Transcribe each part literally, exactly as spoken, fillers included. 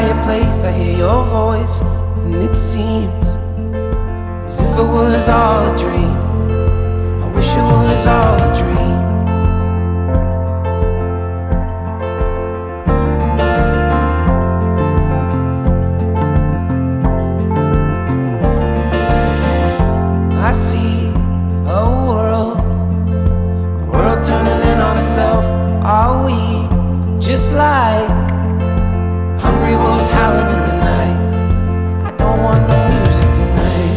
fireplace, I hear your voice, and it seems as if it was all a dream. I wish it was all a dream. I see a world, a world turning in on itself. Are we just like hungry wolves howling in the night? I don't want no music tonight.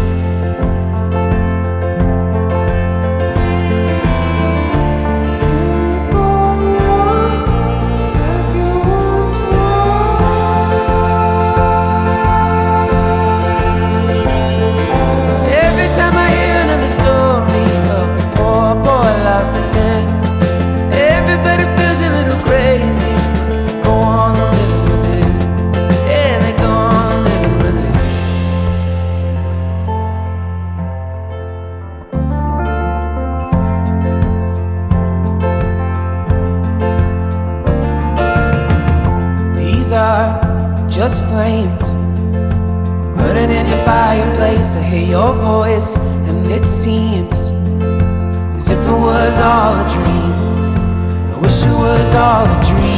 Every time I hear another story of the poor boy lost his head, everybody feels a little crazy. They go on living with it. Yeah, they go on living with it. These are just flames burning in your fireplace. I hear your voice, and it seems as if it was all a dream. I wish it was all a dream.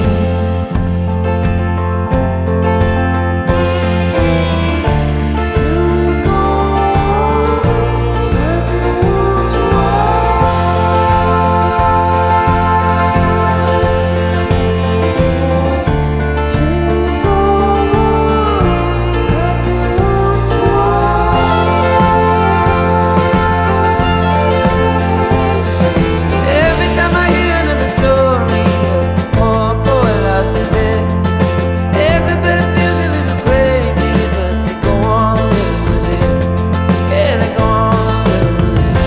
Every time I hear another story of the poor boy lost his head, everybody feels a little crazy, but they go on living with it. Yeah, they go on living with it.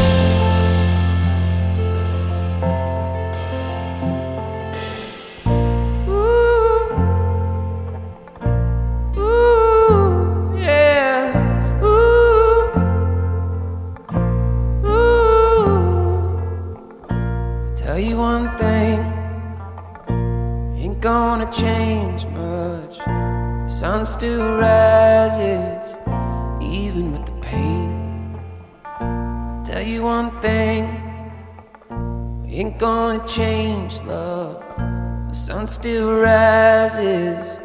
Ooh, ooh, yeah, ooh, ooh. Tell you one thing, ain't gonna change much. The sun still rises, even with the pain. Tell you one thing, ain't gonna change, love. The sun still rises,